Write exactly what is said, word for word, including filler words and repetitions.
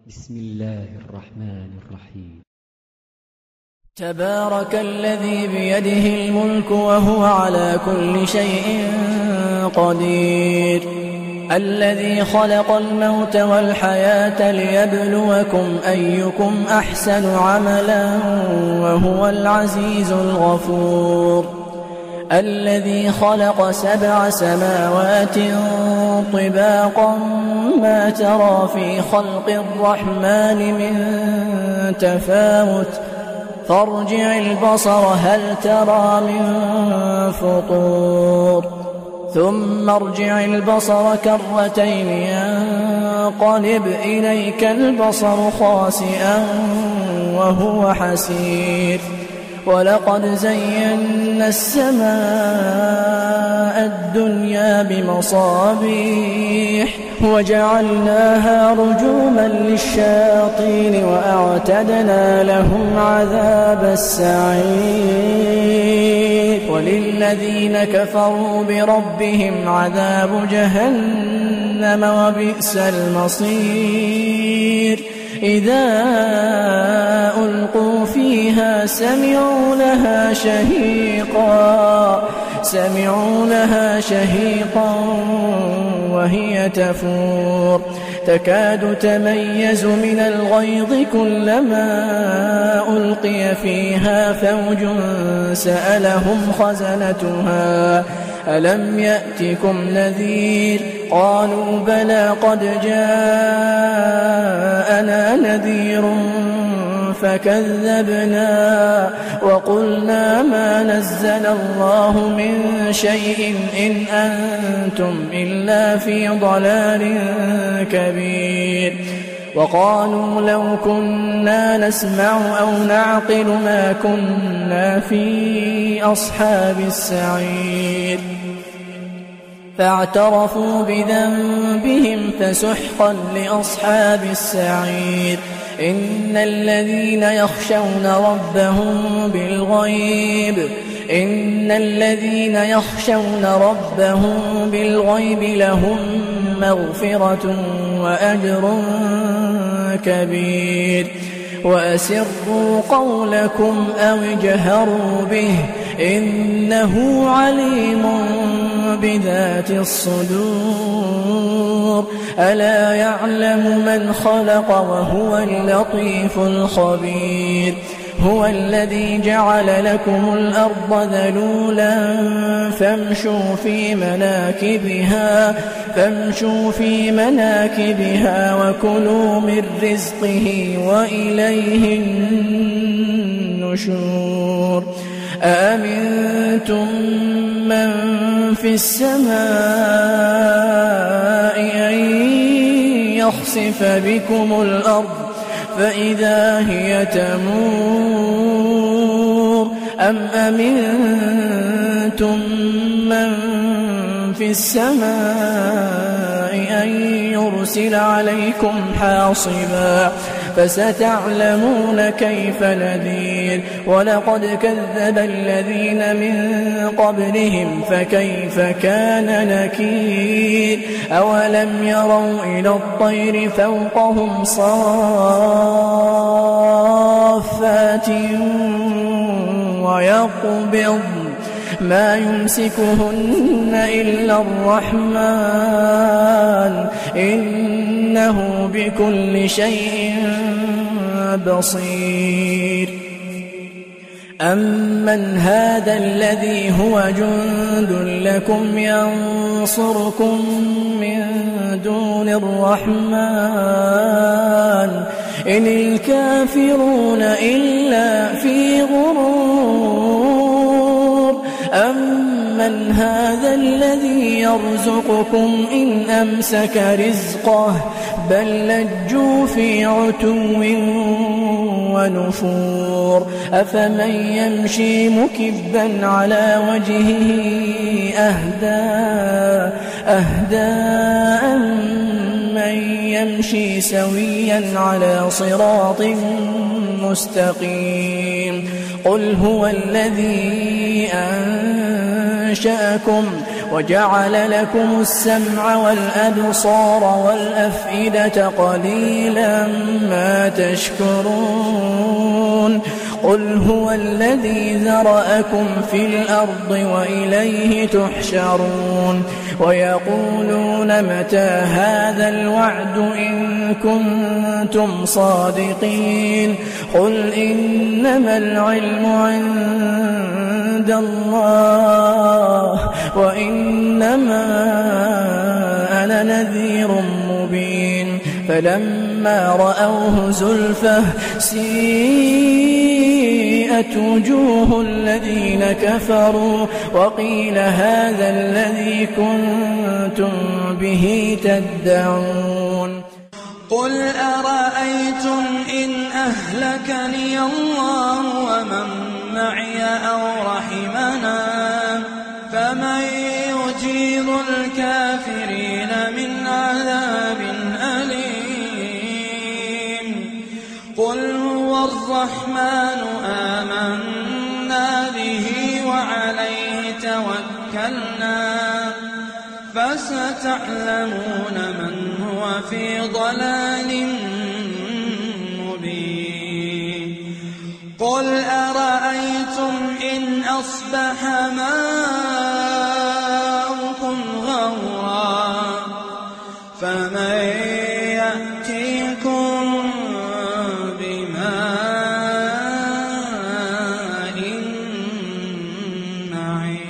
بسم الله الرحمن الرحيم. تبارك الذي بيده الملك وهو على كل شيء قدير، الذي خلق الموت والحياة ليبلوكم أيكم أحسن عملا وهو العزيز الغفور، الذي خلق سبع سماوات طباقا ما ترى في خلق الرحمن من تفاوت فارجع البصر هل ترى من فطور ثم ارجع البصر كرتين ينقلب إليك البصر خاسئا وهو حسير، ولقد زينا السماء الدنيا بمصابيح وجعلناها رجوما للشياطين وأعتدنا لهم عذاب السعير، وللذين كفروا بربهم عذاب جهنم وبئس المصير. إذا ألقوا فيها سمعوا لها شهيقا سمعوا لها شهيقا وهي تفور تكاد تميز من الغيظ كلما ألقي فيها فوج سألهم خزنتها ألم يأتكم نذير؟ قالوا بلى قد جاءنا نذير فكذبنا وقلنا ما نزل الله من شيء إن أنتم إلا في ضلال كبير. وقالوا لو كنا نسمع أو نعقل ما كنا في أصحاب السعير، فاعترفوا بذنبهم فسحقا لأصحاب السعير. إن الذين يخشون ربهم بالغيب إن الذين يخشون ربهم بالغيب لهم مغفرة وأجر كبير. وأسروا قولكم أو اجهروا به إنه عليم بذات الصدور. ألا يعلم من خلق وهو اللطيف الخبير. هو الذي جعل لكم الأرض ذلولا فامشوا في مناكبها فامشوا في مناكبها وكلوا من رزقه وإليه النشور. أأمنتم من في السماء أن يخسف بكم الأرض فإذا هي تمور أم أمنتم من في السماء أن يرسل عليكم حاصبا فستعلمون كيف نذير. ولقد كذب الذين من قبلهم فكيف كان نكير. أولم يروا إلى الطير فوقهم صافات ويقبض ما يمسكهن إلا الرحمن إنه بكل شيء بصير. أمن هذا الذي هو جند لكم ينصركم من دون الرحمن إن الكافرون إلا في غرور. أمن هذا الذي يرزقكم إن أمسك رزقه بل لجوا في عتو ونفور. أفمن يمشي مكبا على وجهه أهدى أهدى من يمشي سويا على صراط مستقيم. قل هو الذي أنشأكم وجعل لكم السمع والأبصار والأفئدة قليلا ما تشكرون قل هو الذي ذرأكم في الأرض وإليه تحشرون ويقولون متى هذا الوعد إن كنتم صادقين قل إنما العلم عند الله وإنما أنا نذير مبين فلما رأوه زلفة سيئت وجوه الذين كفروا وقيل هذا الذي كنتم به تدعون قل أرأيتم إن أهلكني الله ومن معي أو رحمنا فمن يجير الكافرين من عذاب أليم قل هو الرحمن آمنا به وعليه توكلنا فستعلمون من هو في ضلال مبين قل أرأيتم إن أصبح ماؤكم غورا فمن يأتيكم بماء معين